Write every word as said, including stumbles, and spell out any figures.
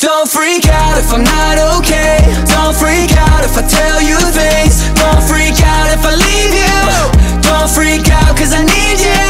Don't freak out if I'm not okay. Don't freak out if I tell you things. Don't freak out if I leave you. Don't freak out cause I need you.